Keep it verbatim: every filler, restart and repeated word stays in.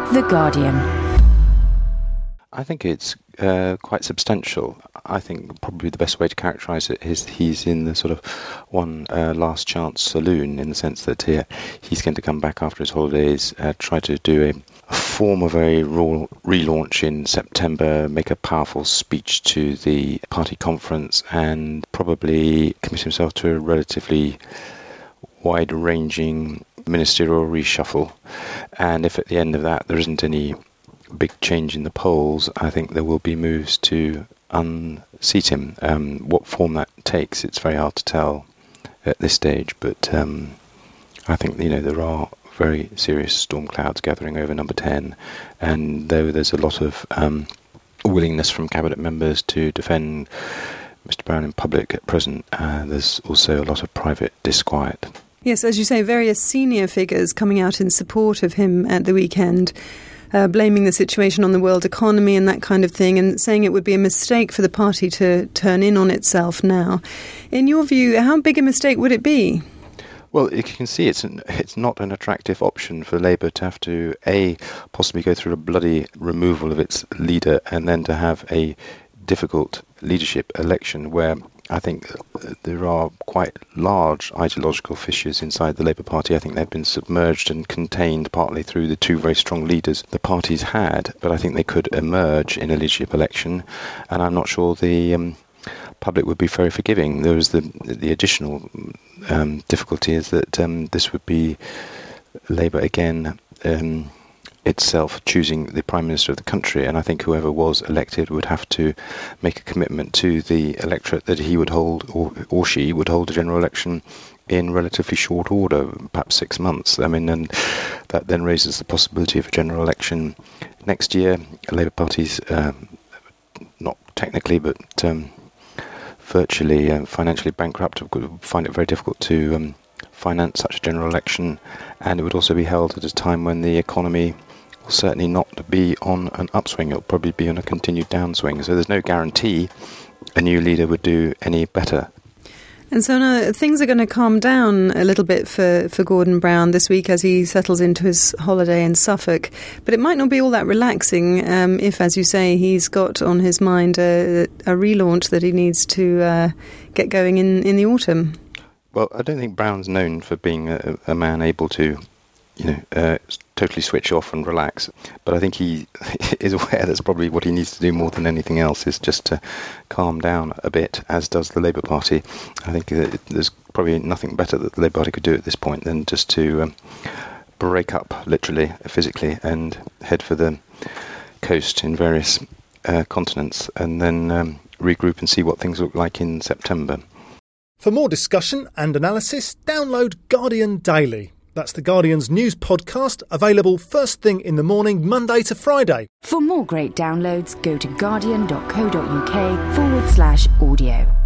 The Guardian. I think it's uh, quite substantial. I think probably the best way to characterise it is he's in the sort of one uh, last chance saloon, in the sense that he, he's going to come back after his holidays, uh, try to do a, a form of a raw relaunch in September, make a powerful speech to the party conference, and probably commit himself to a relatively wide-ranging ministerial reshuffle. And if at the end of that there isn't any big change in the polls, I think there will be moves to unseat him. Um, what form that takes, it's very hard to tell at this stage, but um, I think, you know, there are very serious storm clouds gathering over Number ten, and though there's a lot of um, willingness from cabinet members to defend Mister Brown in public at present, uh, there's also a lot of private disquiet. Yes, as you say, various senior figures coming out in support of him at the weekend, Uh, blaming the situation on the world economy and that kind of thing, and saying it would be a mistake for the party to turn in on itself now. In your view, how big a mistake would it be? Well, you can see it's an, it's not an attractive option for Labour to have to, A, possibly go through a bloody removal of its leader, and then to have a difficult leadership election where I think there are quite large ideological fissures inside the Labour Party. I think they've been submerged and contained partly through the two very strong leaders the parties had, but I think they could emerge in a leadership election, and I'm not sure the um, public would be very forgiving. There is the the additional um, difficulty is that um, this would be Labour again um, itself choosing the Prime Minister of the country, and I think whoever was elected would have to make a commitment to the electorate that he would hold, or, or she would hold a general election in relatively short order, perhaps six months. I mean, and that then raises the possibility of a general election next year. Labour Party's um, not technically, but um, virtually uh, financially bankrupt, would find it very difficult to um, finance such a general election, and it would also be held at a time when the economy will certainly not be on an upswing. It'll probably be on a continued downswing. So there's no guarantee a new leader would do any better. And so now things are going to calm down a little bit for, for Gordon Brown this week as he settles into his holiday in Suffolk. But it might not be all that relaxing um, if, as you say, he's got on his mind a, a relaunch that he needs to uh, get going in, in the autumn. Well, I don't think Brown's known for being a, a man able to, you know, uh, totally switch off and relax. But I think he is aware that's probably what he needs to do more than anything else, is just to calm down a bit, as does the Labour Party. I think that there's probably nothing better that the Labour Party could do at this point than just to um, break up, literally, physically, and head for the coast in various uh, continents, and then um, regroup and see what things look like in September. For more discussion and analysis, download Guardian Daily. That's the Guardian's news podcast, available first thing in the morning, Monday to Friday. For more great downloads, go to guardian.co.uk forward slash audio.